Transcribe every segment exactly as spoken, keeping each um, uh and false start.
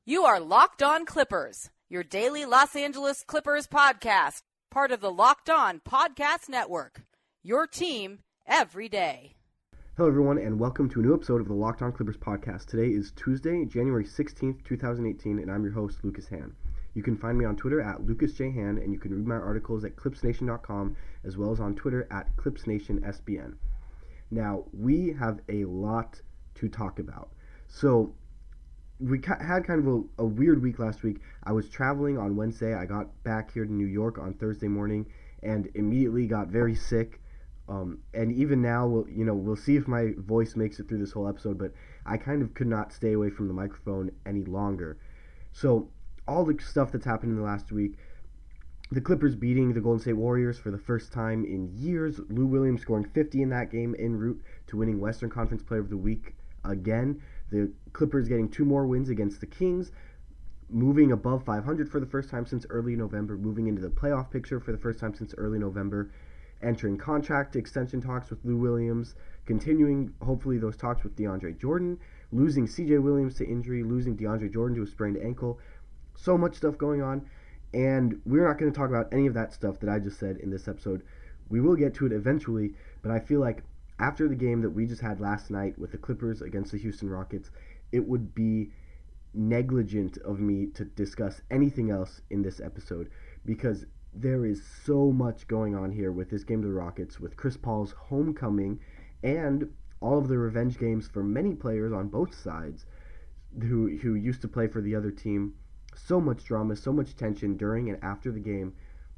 You are Locked On Clippers, your daily Los Angeles Clippers podcast, part of the Locked On Podcast Network, your team every day. Hello, everyone, and welcome to a new episode of the Locked On Clippers podcast. Today is Tuesday, January sixteenth, twenty eighteen, and I'm your host, Lucas Han. You can find me on Twitter at Lucas J. Han, and you can read my articles at clips nation dot com, as well as on Twitter at clips nation S B N. Now, we have a lot to talk about. So, we had kind of a, a weird week last week. I was traveling on Wednesday. I got back here to New York on Thursday morning and immediately got very sick. Um, and even now, we'll, you know, we'll see if my voice makes it through this whole episode, but I kind of could not stay away from the microphone any longer. So all the stuff that's happened in the last week, the Clippers beating the Golden State Warriors for the first time in years, Lou Williams scoring fifty in that game en route to winning Western Conference Player of the Week again. The Clippers getting two more wins against the Kings, moving above five hundred for the first time since early November, moving into the playoff picture for the first time since early November, entering contract extension talks with Lou Williams, continuing hopefully those talks with DeAndre Jordan, losing C J Williams to injury, losing DeAndre Jordan to a sprained ankle. So much stuff going on, and we're not going to talk about any of that stuff that I just said in this episode. We will get to it eventually, but I feel like after the game that we just had last night with the Clippers against the Houston Rockets, it would be negligent of me to discuss anything else in this episode because there is so much going on here with this game to the Rockets, with Chris Paul's homecoming and all of the revenge games for many players on both sides who who used to play for the other team. So much drama, so much tension during and after the game.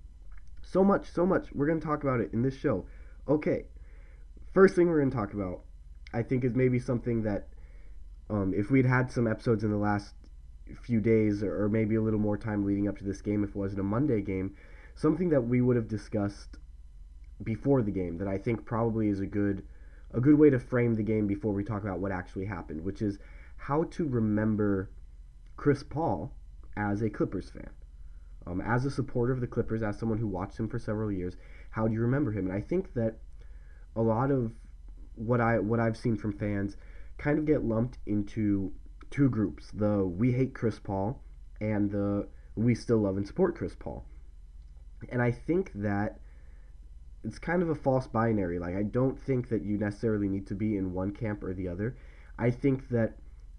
So much, so much. We're going to talk about it in this show. Okay. First thing we're going to talk about, I think, is maybe something that um, if we'd had some episodes in the last few days or, or maybe a little more time leading up to this game, if it wasn't a Monday game, something that we would have discussed before the game that I think probably is a good a good way to frame the game before we talk about what actually happened, which is how to remember Chris Paul as a Clippers fan. Um, as a supporter of the Clippers, as someone who watched him for several years, how do you remember him? And I think that a lot of what I what I've seen from fans kind of get lumped into two groups: the we hate Chris Paul and the we still love and support Chris Paul. And I think that it's kind of a false binary. Like, I don't think that you necessarily need to be in one camp or the other. I think that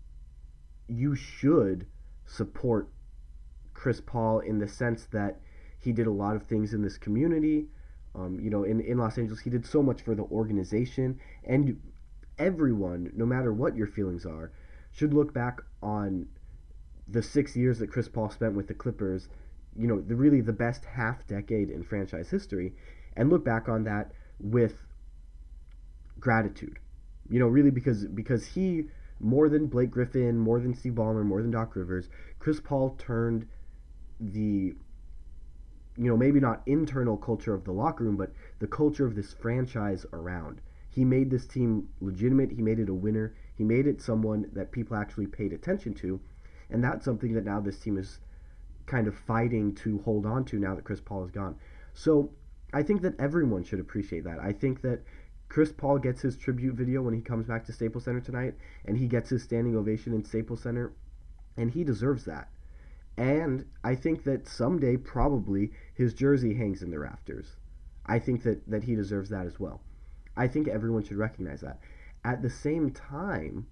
you should support Chris Paul in the sense that he did a lot of things in this community. Um, you know, in, in Los Angeles, he did so much for the organization, and everyone, no matter what your feelings are, should look back on the six years that Chris Paul spent with the Clippers, you know, the really the best half decade in franchise history, and look back on that with gratitude. You know, really because because he, more than Blake Griffin, more than Steve Ballmer, more than Doc Rivers, Chris Paul turned the, you know, maybe not internal culture of the locker room, but the culture of this franchise around. He made this team legitimate. He made it a winner. He made it someone that people actually paid attention to. And that's something that now this team is kind of fighting to hold on to now that Chris Paul is gone. So I think that everyone should appreciate that. I think that Chris Paul gets his tribute video when he comes back to Staples Center tonight, and he gets his standing ovation in Staples Center, and he deserves that. And I think that someday, probably, his jersey hangs in the rafters. I think that, that he deserves that as well. I think everyone should recognize that. At the same time,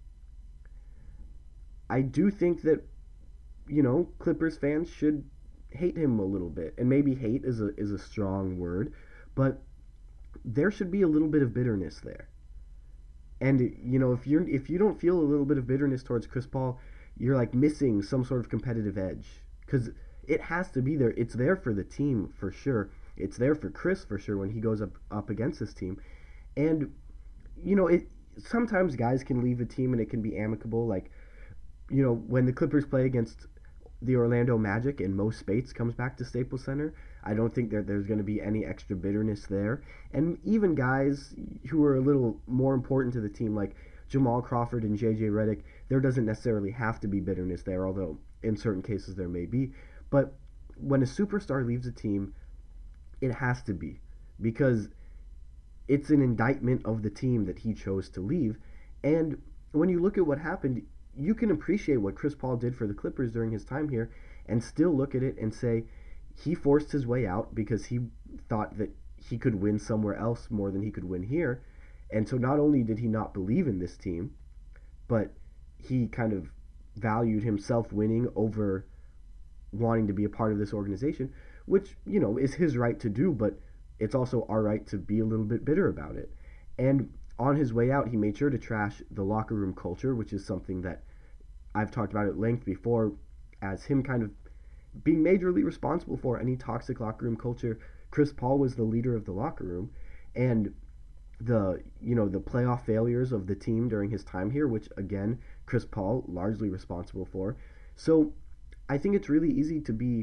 I do think that, you know, Clippers fans should hate him a little bit. And maybe hate is a is a strong word, but there should be a little bit of bitterness there. And, you know, if you're if you don't feel a little bit of bitterness towards Chris Paul, you're like missing some sort of competitive edge, because it has to be there. It's there for the team for sure. It's there for Chris for sure when he goes up up against this team. And, you know, it sometimes guys can leave a team and it can be amicable. Like, you know, when the Clippers play against the Orlando Magic and Mo Spates comes back to Staples Center, I don't think that there's going to be any extra bitterness there. And even guys who are a little more important to the team, like Jamal Crawford and J J Redick, there doesn't necessarily have to be bitterness there, although in certain cases there may be. But when a superstar leaves a team, it has to be, because it's an indictment of the team that he chose to leave. And when you look at what happened, you can appreciate what Chris Paul did for the Clippers during his time here and still look at it and say he forced his way out because he thought that he could win somewhere else more than he could win here. And so not only did he not believe in this team, but he kind of valued himself winning over wanting to be a part of this organization, which, you know, is his right to do, but it's also our right to be a little bit bitter about it. And on his way out, he made sure to trash the locker room culture, which is something that I've talked about at length before as him kind of being majorly responsible for any toxic locker room culture. Chris Paul was the leader of the locker room, and the, you know, the playoff failures of the team during his time here, which again, Chris Paul largely responsible for. So I think it's really easy to be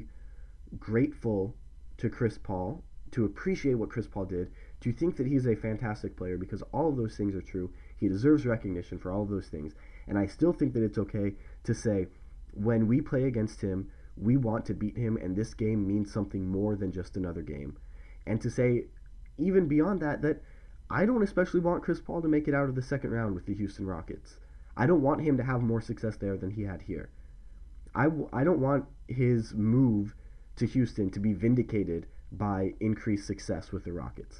grateful to Chris Paul, to appreciate what Chris Paul did, to think that he's a fantastic player, because all of those things are true. He deserves recognition for all of those things. And I still think that it's okay to say, when we play against him, we want to beat him, and this game means something more than just another game. And to say, even beyond that, that I don't especially want Chris Paul to make it out of the second round with the Houston Rockets. I don't want him to have more success there than he had here. I, w- I don't want his move to Houston to be vindicated by increased success with the Rockets.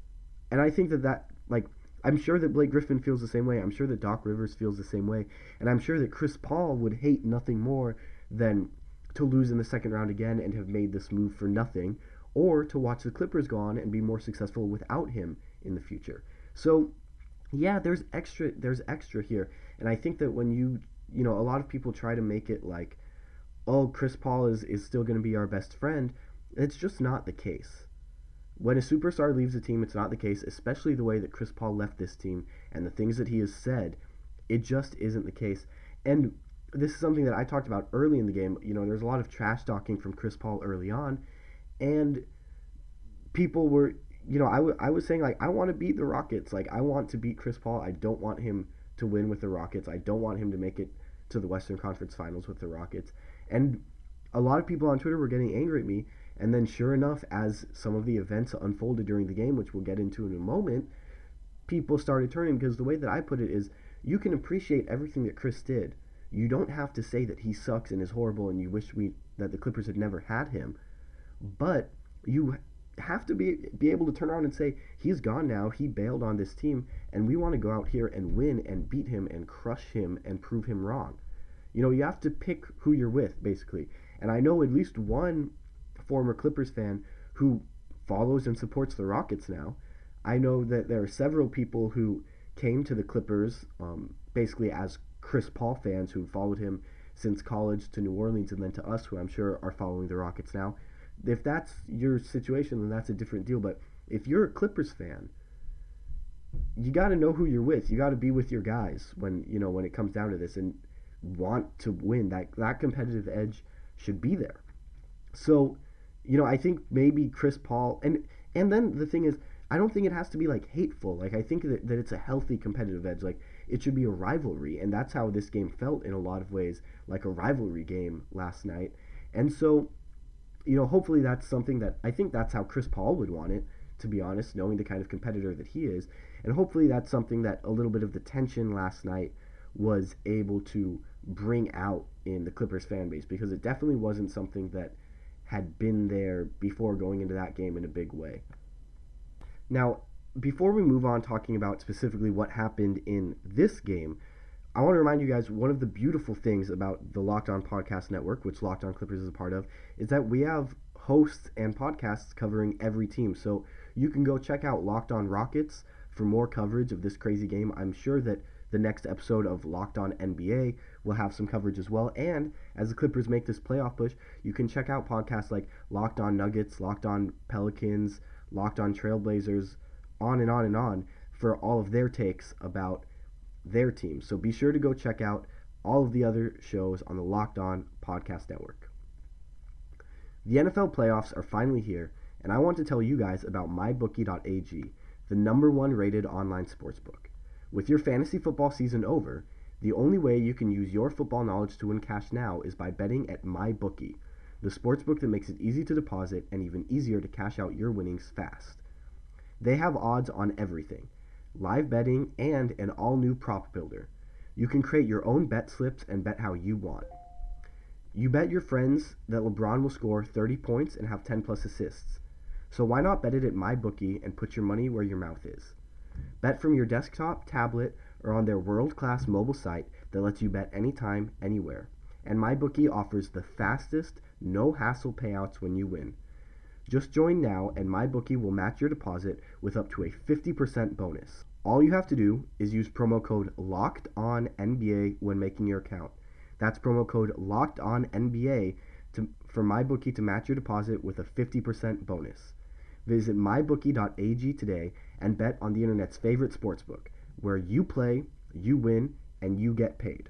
And I think that that, like, I'm sure that Blake Griffin feels the same way. I'm sure that Doc Rivers feels the same way. And I'm sure that Chris Paul would hate nothing more than to lose in the second round again and have made this move for nothing, or to watch the Clippers go on and be more successful without him in the future. So, yeah, there's extra, there's extra here. And I think that when you, you know, a lot of people try to make it like, oh, Chris Paul is, is still going to be our best friend. It's just not the case. When a superstar leaves a team, it's not the case, especially the way that Chris Paul left this team and the things that he has said. It just isn't the case. And this is something that I talked about early in the game. You know, there's a lot of trash talking from Chris Paul early on, and people were, you know, I, w- I was saying, like, I want to beat the Rockets. Like, I want to beat Chris Paul. I don't want him to win with the Rockets. I don't want him to make it to the Western Conference Finals with the Rockets. And a lot of people on Twitter were getting angry at me. And then sure enough, as some of the events unfolded during the game, which we'll get into in a moment, people started turning, because the way that I put it is, you can appreciate everything that Chris did. You don't have to say that he sucks and is horrible and you wish we that the Clippers had never had him. But you have to be be able to turn around and say, he's gone now, he bailed on this team, and we want to go out here and win and beat him and crush him and prove him wrong. You know, you have to pick who you're with, basically. And I know at least one former Clippers fan who follows and supports the Rockets now. I know that there are several people who came to the Clippers um, basically as Chris Paul fans who followed him since college to New Orleans, and then to us, who I'm sure are following the Rockets now. If that's your situation, then that's a different deal. But if you're a Clippers fan, you got to know who you're with. You got to be with your guys when, you know, when it comes down to this, and want to win. That that competitive edge should be there. So, you know, I think maybe Chris Paul, and and then the thing is, I don't think it has to be like hateful. Like, I think that, that it's a healthy competitive edge. Like, it should be a rivalry, and that's how this game felt in a lot of ways, like a rivalry game last night. And so, you know, hopefully that's something that, I think that's how Chris Paul would want it, to be honest, knowing the kind of competitor that he is. And hopefully that's something that a little bit of the tension last night was able to bring out in the Clippers fan base, because it definitely wasn't something that had been there before going into that game in a big way. Now, before we move on talking about specifically what happened in this game, I want to remind you guys, one of the beautiful things about the Locked On Podcast Network, which Locked On Clippers is a part of, is that we have hosts and podcasts covering every team. So you can go check out Locked On Rockets for more coverage of this crazy game. I'm sure that the next episode of Locked On N B A will have some coverage as well. And as the Clippers make this playoff push, you can check out podcasts like Locked On Nuggets, Locked On Pelicans, Locked On Trailblazers, on and on and on for all of their takes about their team. So be sure to go check out all of the other shows on the Locked On Podcast Network. The N F L playoffs are finally here, and I want to tell you guys about my bookie dot a g, the number one rated online sportsbook. With your fantasy football season over, the only way you can use your football knowledge to win cash now is by betting at MyBookie, the sportsbook that makes it easy to deposit and even easier to cash out your winnings fast. They have odds on everything, live betting, and an all-new prop builder. You can create your own bet slips and bet how you want. You bet your friends that LeBron will score thirty points and have ten plus assists. So why not bet it at MyBookie and put your money where your mouth is? Bet from your desktop, tablet, or on their world-class mobile site that lets you bet anytime, anywhere. And MyBookie offers the fastest, no-hassle payouts when you win. Just join now and MyBookie will match your deposit with up to a fifty percent bonus. All you have to do is use promo code LOCKEDONNBA when making your account. That's promo code LOCKEDONNBA to, for MyBookie to match your deposit with a fifty percent bonus. Visit my bookie dot a g today and bet on the internet's favorite sportsbook, where you play, you win, and you get paid.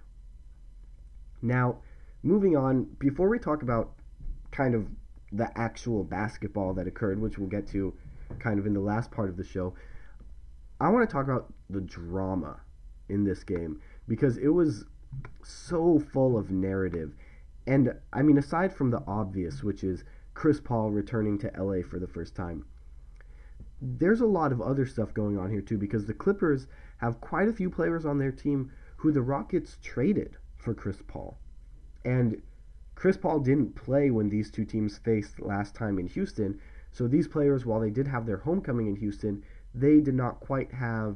Now, moving on, before we talk about kind of the actual basketball that occurred, which we'll get to kind of in the last part of the show, I want to talk about the drama in this game, because it was so full of narrative. And, I mean, aside from the obvious, which is Chris Paul returning to L A for the first time, there's a lot of other stuff going on here, too, because the Clippers have quite a few players on their team who the Rockets traded for Chris Paul. And Chris Paul didn't play when these two teams faced last time in Houston, so these players, while they did have their homecoming in Houston, they did not quite have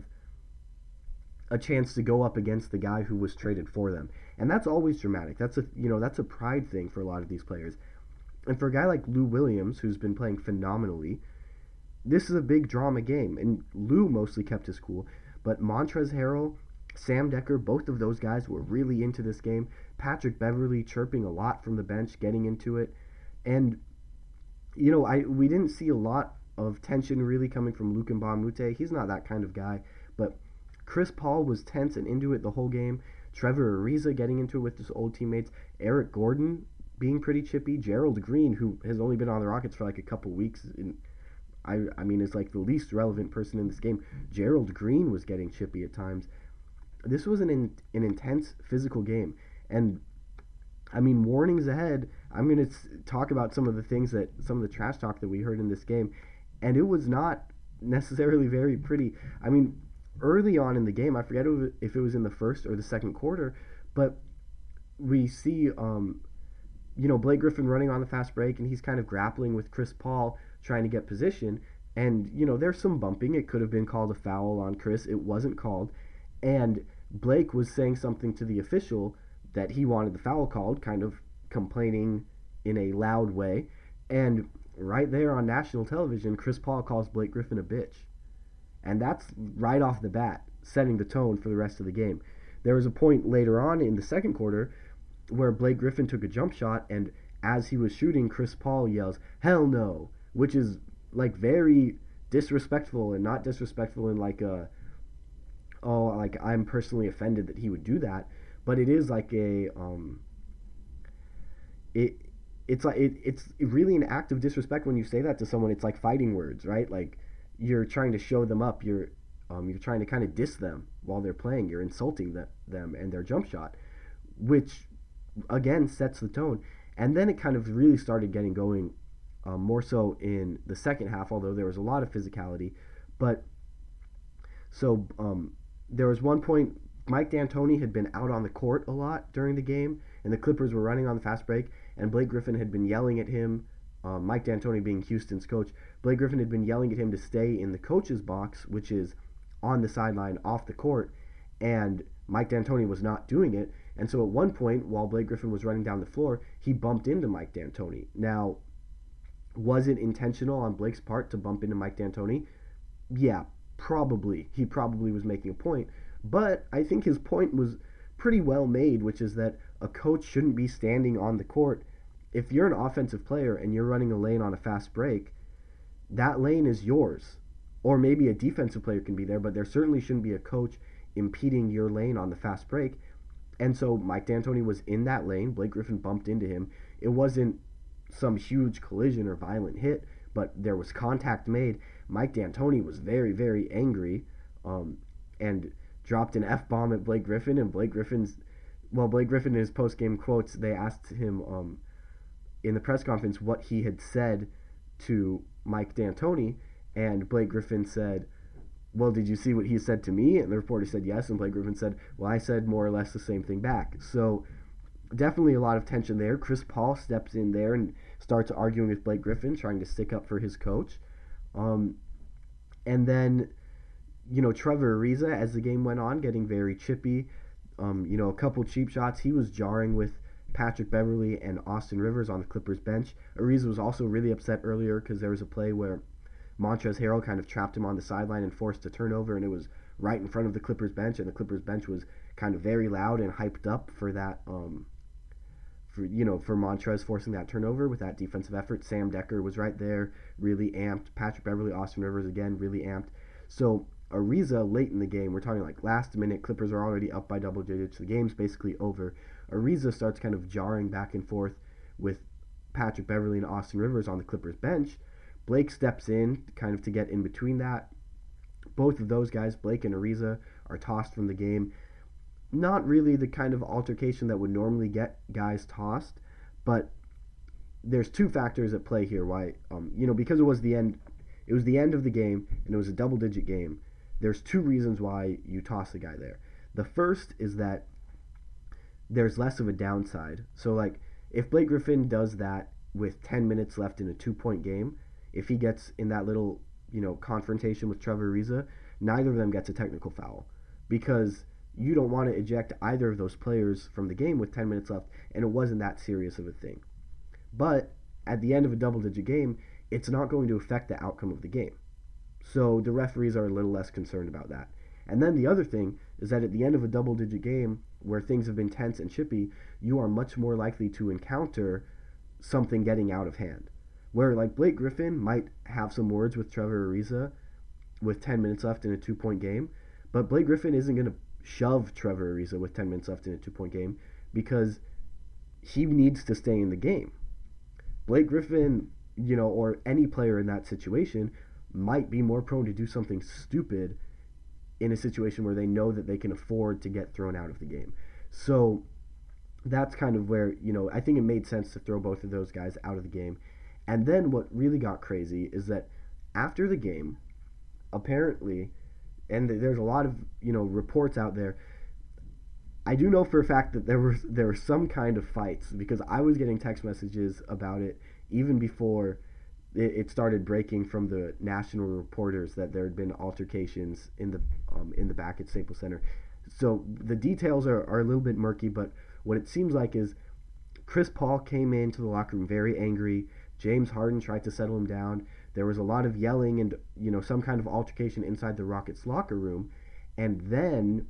a chance to go up against the guy who was traded for them. And that's always dramatic. That's a you know that's a pride thing for a lot of these players. And for a guy like Lou Williams, who's been playing phenomenally, this is a big drama game. And Lou mostly kept his cool, but Montrezl Harrell, Sam Decker, both of those guys were really into this game. Patrick Beverley chirping a lot from the bench, getting into it. And, you know, I we didn't see a lot of tension really coming from Luc Mbah a Moute. He's not that kind of guy. But Chris Paul was tense and into it the whole game. Trevor Ariza getting into it with his old teammates. Eric Gordon being pretty chippy. Gerald Green, who has only been on the Rockets for like a couple weeks, in, I, I mean, is like the least relevant person in this game. Gerald Green was getting chippy at times. This was an in, an intense physical game. And, I mean, warnings ahead, I'm going to talk about some of the things that, some of the trash talk that we heard in this game. And it was not necessarily very pretty. I mean, early on in the game, I forget if it was in the first or the second quarter, but we see, um, you know, Blake Griffin running on the fast break, and he's kind of grappling with Chris Paul, trying to get position. And, you know, there's some bumping. It could have been called a foul on Chris. It wasn't called. And Blake was saying something to the official that he wanted the foul called, kind of complaining in a loud way. And right there on national television, Chris Paul calls Blake Griffin a bitch. And that's right off the bat, setting the tone for the rest of the game. There was a point later on in the second quarter where Blake Griffin took a jump shot, and as he was shooting, Chris Paul yells, "Hell no," which is like very disrespectful, and not disrespectful in like a, oh, like I'm personally offended that he would do that, but it is like a, um, it, it's like, it, it's really an act of disrespect when you say that to someone. It's like fighting words, right? Like, you're trying to show them up, you're, um, you're trying to kind of diss them while they're playing, you're insulting the, them and their jump shot, which, again, sets the tone. And then it kind of really started getting going, um, more so in the second half, although there was a lot of physicality. But, so, um, there was one point, Mike D'Antoni had been out on the court a lot during the game, and the Clippers were running on the fast break, and Blake Griffin had been yelling at him, um, Mike D'Antoni being Houston's coach, Blake Griffin had been yelling at him to stay in the coach's box, which is on the sideline off the court, and Mike D'Antoni was not doing it. And so at one point, while Blake Griffin was running down the floor, he bumped into Mike D'Antoni. Now, was it intentional on Blake's part to bump into Mike D'Antoni? Yeah, probably. He probably was making a point. But I think his point was pretty well made, which is that a coach shouldn't be standing on the court. If you're an offensive player and you're running a lane on a fast break, that lane is yours. Or maybe a defensive player can be there, but there certainly shouldn't be a coach impeding your lane on the fast break. And so Mike D'Antoni was in that lane. Blake Griffin bumped into him. It wasn't some huge collision or violent hit, but there was contact made. Mike D'Antoni was very, very angry, um, and dropped an F-bomb at Blake Griffin. And Blake Griffin's, well, Blake Griffin in his post-game quotes, they asked him um, in the press conference what he had said to Mike D'Antoni, and Blake Griffin said, well, did you see what he said to me? And the reporter said yes, and Blake Griffin said, well, I said more or less the same thing back. So definitely a lot of tension there. Chris Paul steps in there and starts arguing with Blake Griffin, trying to stick up for his coach. Um, and then, you know, Trevor Ariza, as the game went on, getting very chippy. Um, you know, a couple cheap shots. He was jarring with Patrick Beverley and Austin Rivers on the Clippers bench. Ariza was also really upset earlier because there was a play where Montrezl Harrell kind of trapped him on the sideline and forced a turnover, and it was right in front of the Clippers bench, and the Clippers bench was kind of very loud and hyped up for that, um, for you know, for Montrezl forcing that turnover with that defensive effort. Sam Decker was right there, really amped. Patrick Beverley, Austin Rivers, again, really amped. So Ariza, late in the game, we're talking like last minute, Clippers are already up by double digits, the game's basically over. Ariza starts kind of jarring back and forth with Patrick Beverley and Austin Rivers on the Clippers bench. Blake steps in kind of to get in between that. Both of those guys, Blake and Ariza, are tossed from the game. Not really the kind of altercation that would normally get guys tossed, but there's two factors at play here. Why, um, you know, because it was the end, it was the end of the game, and it was a double-digit game. There's two reasons why you toss a guy there. The first is that there's less of a downside. So, like, if Blake Griffin does that with ten minutes left in a two-point game, if he gets in that little, you know, confrontation with Trevor Ariza, neither of them gets a technical foul, because you don't want to eject either of those players from the game with ten minutes left, and it wasn't that serious of a thing. But at the end of a double-digit game, it's not going to affect the outcome of the game. So the referees are a little less concerned about that. And then the other thing is that at the end of a double-digit game where things have been tense and chippy, you are much more likely to encounter something getting out of hand. Where, like, Blake Griffin might have some words with Trevor Ariza with ten minutes left in a two-point game, but Blake Griffin isn't going to shove Trevor Ariza with ten minutes left in a two-point game because he needs to stay in the game. Blake Griffin, you know, or any player in that situation might be more prone to do something stupid in a situation where they know that they can afford to get thrown out of the game. So that's kind of where, you know, I think it made sense to throw both of those guys out of the game. And then what really got crazy is that after the game, apparently, and there's a lot of, you know, reports out there, I do know for a fact that there were there were some kind of fights, because I was getting text messages about it even before it, it started breaking from the national reporters that there had been altercations in the um, in the back at Staples Center. So the details are, are a little bit murky, but what it seems like is Chris Paul came into the locker room very angry. James Harden tried to settle him down. There was a lot of yelling and, you know, some kind of altercation inside the Rockets locker room. And then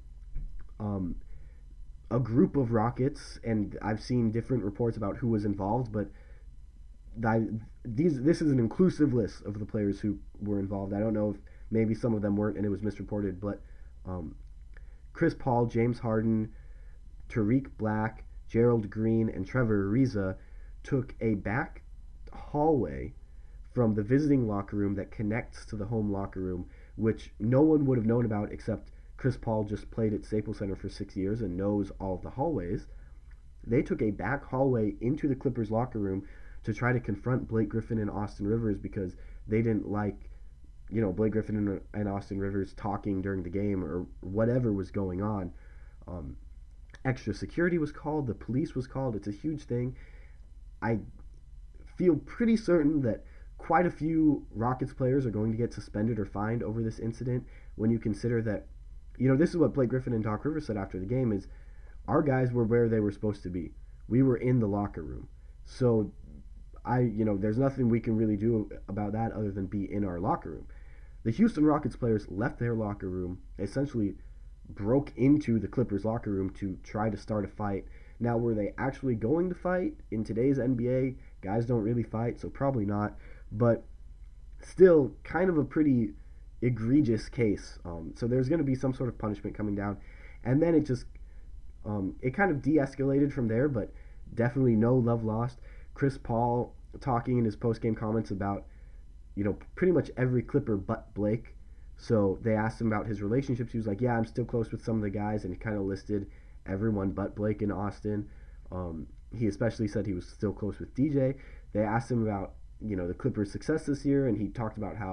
um, a group of Rockets, and I've seen different reports about who was involved, but I, these this is an inclusive list of the players who were involved. I don't know if maybe some of them weren't and it was misreported, but um, Chris Paul, James Harden, Tariq Black, Gerald Green, and Trevor Ariza took a back hallway from the visiting locker room that connects to the home locker room, which no one would have known about except Chris Paul just played at Staples Center for six years and knows all of the hallways. They took a back hallway into the Clippers locker room to try to confront Blake Griffin and Austin Rivers because they didn't like, you know, Blake Griffin and, and Austin Rivers talking during the game or whatever was going on. Um, extra security was called. The police was called. It's a huge thing. I feel pretty certain that quite a few Rockets players are going to get suspended or fined over this incident when you consider that, you know, this is what Blake Griffin and Doc Rivers said after the game is, our guys were where they were supposed to be. We were in the locker room. So, I, you know, there's nothing we can really do about that other than be in our locker room. The Houston Rockets players left their locker room, essentially broke into the Clippers locker room to try to start a fight. Now, were they actually going to fight? In today's N B A, guys don't really fight, so probably not. But still, kind of a pretty egregious case. Um, so there's going to be some sort of punishment coming down. And then it just, um, it kind of de-escalated from there, but definitely no love lost. Chris Paul talking in his post-game comments about, you know, pretty much every Clipper but Blake. So they asked him about his relationships. He was like, yeah, I'm still close with some of the guys, and he kind of listed everyone but Blake and Austin. Um, he especially said he was still close with D J. They asked him about, you know, the Clippers' success this year, and he talked about how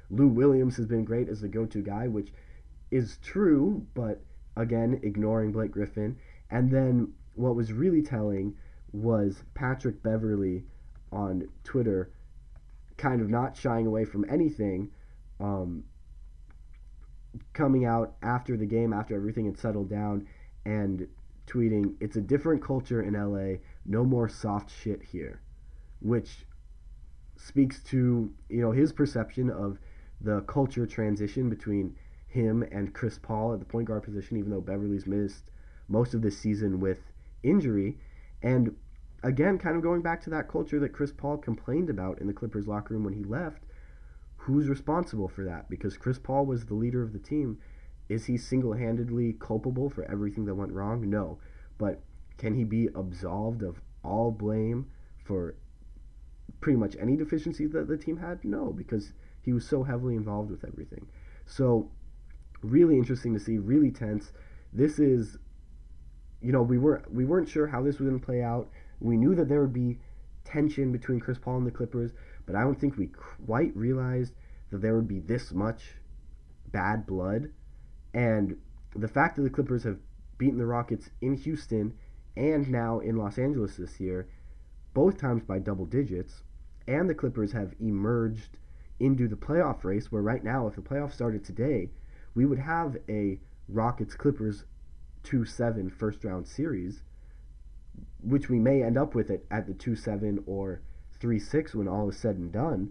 Lou Williams has been great as the go-to guy, which is true, but again, ignoring Blake Griffin. And then what was really telling was Patrick Beverley on Twitter kind of not shying away from anything, um, coming out after the game, after everything had settled down, and tweeting, "It's a different culture in L A, no more soft shit here," which speaks to, you know, his perception of the culture transition between him and Chris Paul at the point guard position, even though Beverley's missed most of this season with injury. And again, kind of going back to that culture that Chris Paul complained about in the Clippers locker room when he left, who's responsible for that? Because Chris Paul was the leader of the team. Is he single-handedly culpable for everything that went wrong? No. But can he be absolved of all blame for pretty much any deficiencies that the team had? No, because he was so heavily involved with everything. So really interesting to see, really tense. This is, you know, we, were, we weren't sure how this was going to play out. We knew that there would be tension between Chris Paul and the Clippers, but I don't think we quite realized that there would be this much bad blood. And the fact that the Clippers have beaten the Rockets in Houston and now in Los Angeles this year, both times by double digits, and the Clippers have emerged into the playoff race, where right now, if the playoffs started today, we would have a Rockets-Clippers two seven first-round series, which we may end up with it at the two seven or three six when all is said and done.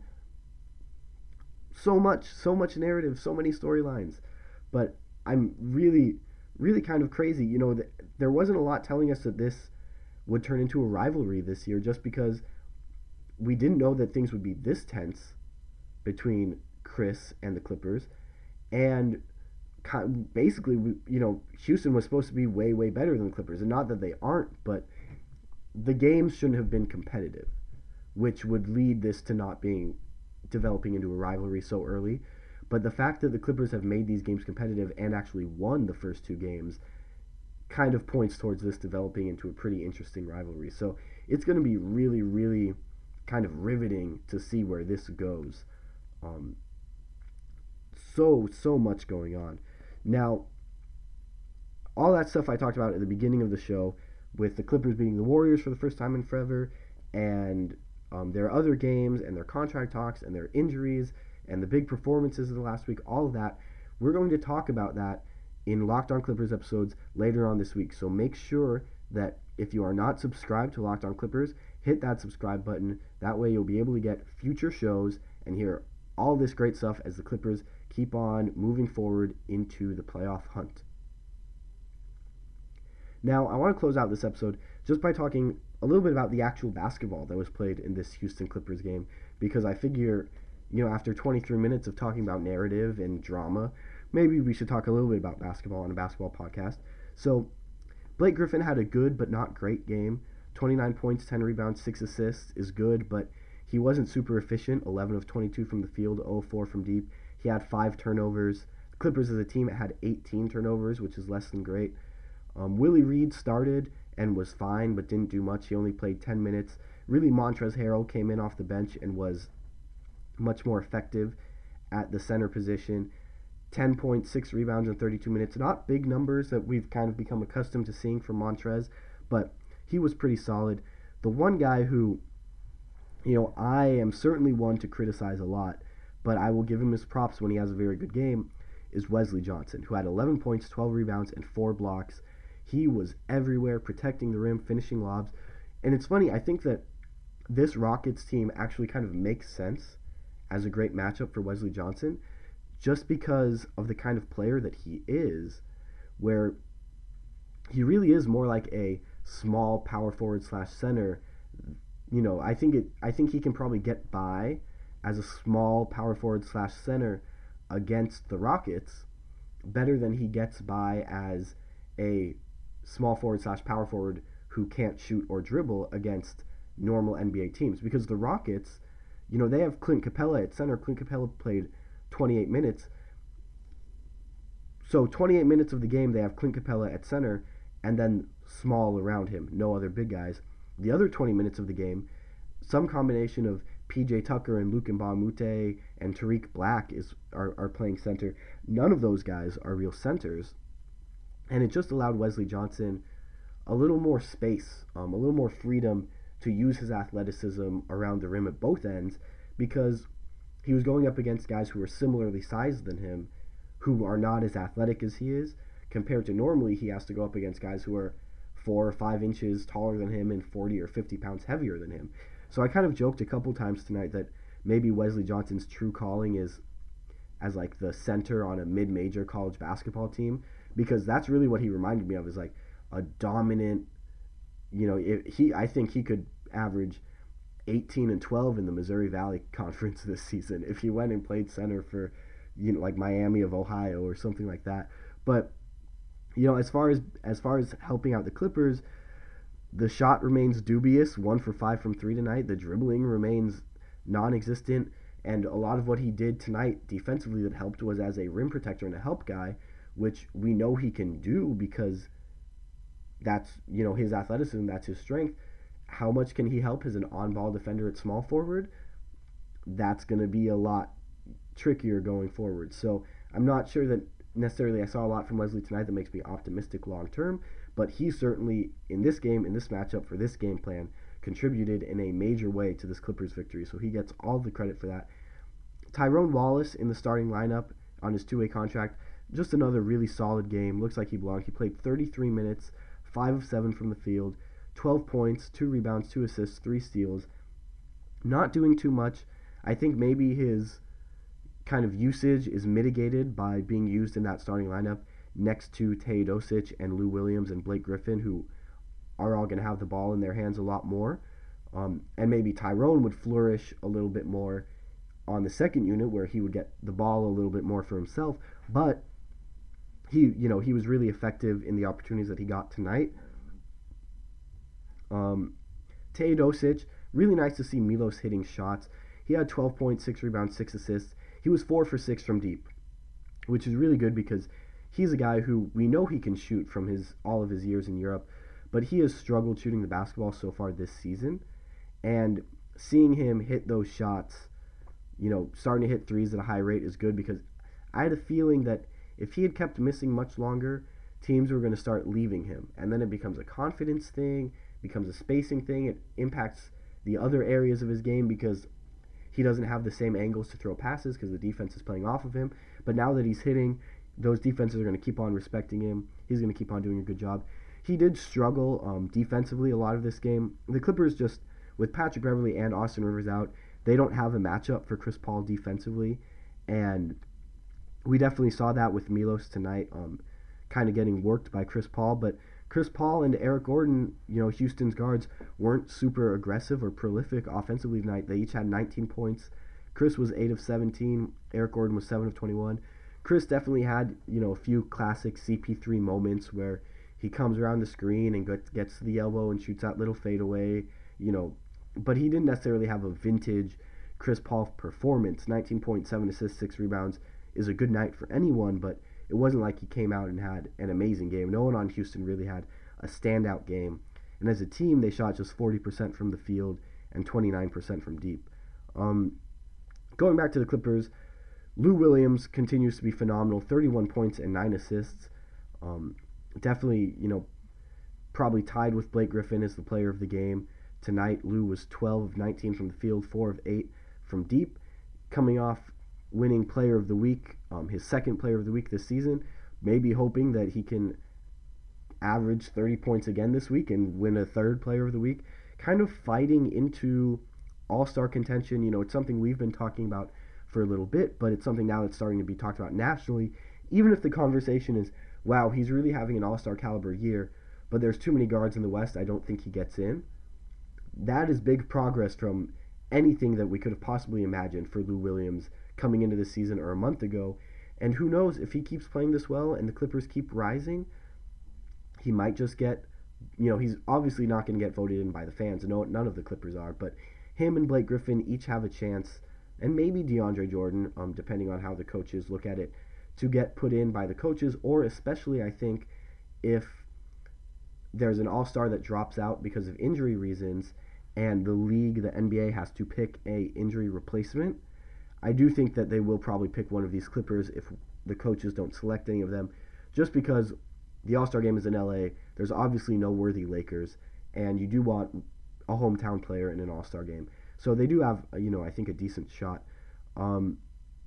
So much, so much narrative, so many storylines. But I'm really, really kind of crazy. You know, th- there wasn't a lot telling us that this would turn into a rivalry this year, just because we didn't know that things would be this tense between Chris and the Clippers. And basically, we, you know, Houston was supposed to be way, way better than the Clippers. And not that they aren't, but the games shouldn't have been competitive, which would lead this to not being developing into a rivalry so early. But the fact that the Clippers have made these games competitive and actually won the first two games kind of points towards this developing into a pretty interesting rivalry. So it's going to be really, really kind of riveting to see where this goes. Um, so, so much going on. Now, all that stuff I talked about at the beginning of the show, with the Clippers beating the Warriors for the first time in forever, and um, their other games, and their contract talks, and their injuries, and the big performances of the last week, all of that, we're going to talk about that in Locked On Clippers episodes later on this week. So make sure that if you are not subscribed to Locked On Clippers, hit that subscribe button. That way you'll be able to get future shows and hear all this great stuff as the Clippers keep on moving forward into the playoff hunt. Now, I want to close out this episode just by talking a little bit about the actual basketball that was played in this Houston Clippers game, because I figure, you know, after twenty-three minutes of talking about narrative and drama, maybe we should talk a little bit about basketball on a basketball podcast. So, Blake Griffin had a good but not great game. twenty-nine points, ten rebounds, six assists is good, but he wasn't super efficient. eleven of twenty-two from the field, zero of four from deep. He had five turnovers. The Clippers as a team had eighteen turnovers, which is less than great. Um, Willie Reed started and was fine, but didn't do much. He only played ten minutes. Really, Montrezl Harrell came in off the bench and was much more effective at the center position. ten point six rebounds in thirty-two minutes. Not big numbers that we've kind of become accustomed to seeing from Montrez, but he was pretty solid. The one guy who, you know, I am certainly one to criticize a lot, but I will give him his props when he has a very good game, is Wesley Johnson, who had eleven points, twelve rebounds, and four blocks. He was everywhere, protecting the rim, finishing lobs. And it's funny, I think that this Rockets team actually kind of makes sense as a great matchup for Wesley Johnson, just because of the kind of player that he is, where he really is more like a small power forward slash center. You know, I think it. I think he can probably get by as a small power forward slash center against the Rockets better than he gets by as a small forward slash power forward who can't shoot or dribble against normal N B A teams. Because the Rockets, you know, they have Clint Capella at center. Clint Capella played twenty-eight minutes. So twenty-eight minutes of the game, they have Clint Capella at center, and then small around him, no other big guys. The other twenty minutes of the game, some combination of P J Tucker and Luke Mbamute and Tariq Black is are, are playing center. None of those guys are real centers. And it just allowed Wesley Johnson a little more space, um, a little more freedom to use his athleticism around the rim at both ends, because he was going up against guys who were similarly sized than him, who are not as athletic as he is, compared to normally he has to go up against guys who are four or five inches taller than him and forty or fifty pounds heavier than him. So I kind of joked a couple times tonight that maybe Wesley Johnson's true calling is as like the center on a mid-major college basketball team, because that's really what he reminded me of, is like a dominant, you know, if he I think he could average eighteen and twelve in the Missouri Valley Conference this season if he went and played center for, you know, like Miami of Ohio or something like that. But you know, as far as as far as helping out the Clippers, the shot remains dubious, one for five from three tonight. The dribbling remains non-existent, and a lot of what he did tonight defensively that helped was as a rim protector and a help guy, which we know he can do because that's, you know, his athleticism, that's his strength. How much can he help as an on-ball defender at small forward? That's going to be a lot trickier going forward. So I'm not sure that necessarily I saw a lot from Wesley tonight that makes me optimistic long term, but he certainly, in this game, in this matchup, for this game plan, contributed in a major way to this Clippers victory, so he gets all the credit for that. Tyrone Wallace in the starting lineup on his two-way contract, just another really solid game. Looks like he belonged. He played thirty-three minutes, five of seven from the field, twelve points, two rebounds, two assists, three steals. Not doing too much. I think maybe his kind of usage is mitigated by being used in that starting lineup next to Teodosic and Lou Williams and Blake Griffin, who are all going to have the ball in their hands a lot more. Um, and maybe Tyrone would flourish a little bit more on the second unit, where he would get the ball a little bit more for himself. But he, you know, he was really effective in the opportunities that he got tonight. Um, Teodosic, really nice to see Milos hitting shots. He had twelve points, six rebounds, six assists. He was four for six from deep, which is really good because he's a guy who we know he can shoot from his all of his years in Europe, but he has struggled shooting the basketball so far this season. And seeing him hit those shots, you know, starting to hit threes at a high rate is good, because I had a feeling that if he had kept missing much longer, teams were going to start leaving him. And then it becomes a confidence thing, becomes a spacing thing. It impacts the other areas of his game because he doesn't have the same angles to throw passes because the defense is playing off of him. But now that he's hitting, those defenses are going to keep on respecting him. He's going to keep on doing a good job. He did struggle um, defensively a lot of this game. The Clippers, just with Patrick Beverley and Austin Rivers out, they don't have a matchup for Chris Paul defensively. And we definitely saw that with Milos tonight, um, kind of getting worked by Chris Paul. But Chris Paul and Eric Gordon, you know, Houston's guards, weren't super aggressive or prolific offensively tonight. They each had nineteen points. Chris was eight of seventeen. Eric Gordon was seven of twenty-one. Chris definitely had, you know, a few classic C P three moments where he comes around the screen and gets, gets to the elbow and shoots that little fadeaway, you know. But he didn't necessarily have a vintage Chris Paul performance. nineteen point seven assists, six rebounds is a good night for anyone, but it wasn't like he came out and had an amazing game. No one on Houston really had a standout game. And as a team, they shot just forty percent from the field and twenty-nine percent from deep. Um, going back to the Clippers, Lou Williams continues to be phenomenal, thirty-one points and nine assists. Um, definitely, you know, probably tied with Blake Griffin as the player of the game. Tonight, Lou was twelve of nineteen from the field, four of eight from deep, coming off winning player of the week, um, his second player of the week this season, maybe hoping that he can average thirty points again this week and win a third player of the week, kind of fighting into all-star contention. You know, it's something we've been talking about for a little bit, but it's something now that's starting to be talked about nationally, even if the conversation is, wow, he's really having an all-star caliber year, but there's too many guards in the West, I don't think he gets in. That is big progress from anything that we could have possibly imagined for Lou Williams coming into this season or a month ago. And who knows, if he keeps playing this well and the Clippers keep rising, he might just get, you know, he's obviously not going to get voted in by the fans. No, none of the Clippers are, but him and Blake Griffin each have a chance, and maybe DeAndre Jordan, um, depending on how the coaches look at it, to get put in by the coaches, or especially, I think, if there's an all-star that drops out because of injury reasons and the league, the N B A, has to pick a injury replacement. I do think that they will probably pick one of these Clippers if the coaches don't select any of them, just because the All-Star game is in L A. There's obviously no worthy Lakers, and you do want a hometown player in an All-Star game. So they do have, you know, I think a decent shot. Um,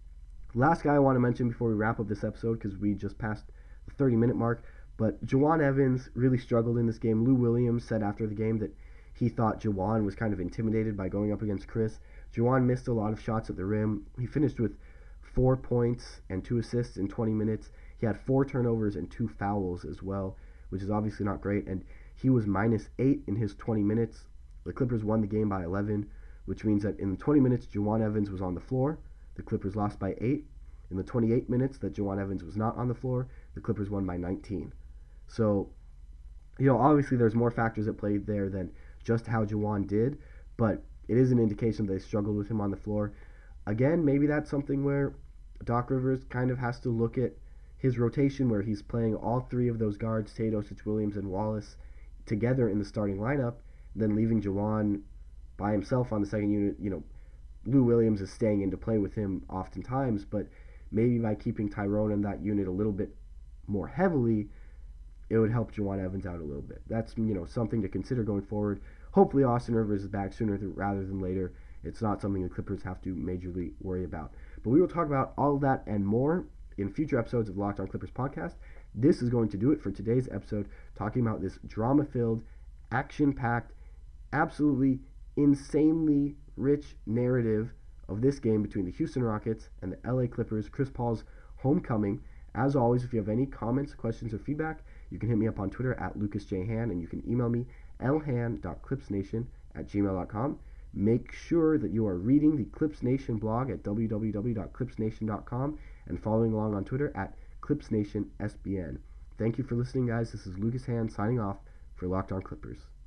last guy I want to mention before we wrap up this episode, because we just passed the thirty-minute mark, but Juwan Evans really struggled in this game. Lou Williams said after the game that he thought Juwan was kind of intimidated by going up against Chris. Juwan missed a lot of shots at the rim. He finished with four points and two assists in twenty minutes. He had four turnovers and two fouls as well, which is obviously not great. And he was minus eight in his twenty minutes. The Clippers won the game by eleven, which means that in the twenty minutes Juwan Evans was on the floor, the Clippers lost by eight. In the twenty-eight minutes that Juwan Evans was not on the floor, the Clippers won by nineteen. So, you know, obviously there's more factors at play there than just how Juwan did, but it is an indication they struggled with him on the floor. Again, maybe that's something where Doc Rivers kind of has to look at his rotation, where he's playing all three of those guards, Teodosic, Williams, and Wallace, together in the starting lineup, then leaving Juwan by himself on the second unit. You know, Lou Williams is staying in to play with him oftentimes, but maybe by keeping Tyrone in that unit a little bit more heavily, it would help Juwan Evans out a little bit. That's, you know, something to consider going forward. Hopefully Austin Rivers is back sooner rather than later. It's not something the Clippers have to majorly worry about. But we will talk about all of that and more in future episodes of the Locked On Clippers podcast. This is going to do it for today's episode, talking about this drama-filled, action-packed, absolutely insanely rich narrative of this game between the Houston Rockets and the L A Clippers, Chris Paul's homecoming. As always, if you have any comments, questions, or feedback, you can hit me up on Twitter at Lucas J. Han, and you can email me elhan dot clipsnation at gmail dot com. Make sure that you are reading the Clips Nation blog at w w w dot clips nation dot com and following along on Twitter at clips nation S B N. Thank you for listening, guys. This is Lucas Han signing off for Locked On Clippers.